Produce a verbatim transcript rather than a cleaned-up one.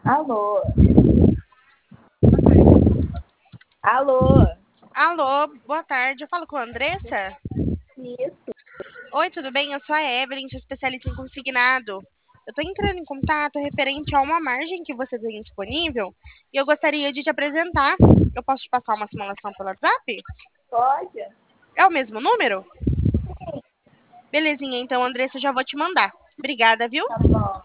Alô? Alô? Alô, boa tarde. Eu falo com a Andressa? Isso. Oi, tudo bem? Eu sou a Evelyn, sou especialista em consignado. Eu tô entrando em contato referente a uma margem que você tem disponível e eu gostaria de te apresentar. Eu posso te passar uma simulação pelo WhatsApp? Pode? É o mesmo número? Belezinha, então, Andressa, eu já vou te mandar. Obrigada, viu? Tá bom.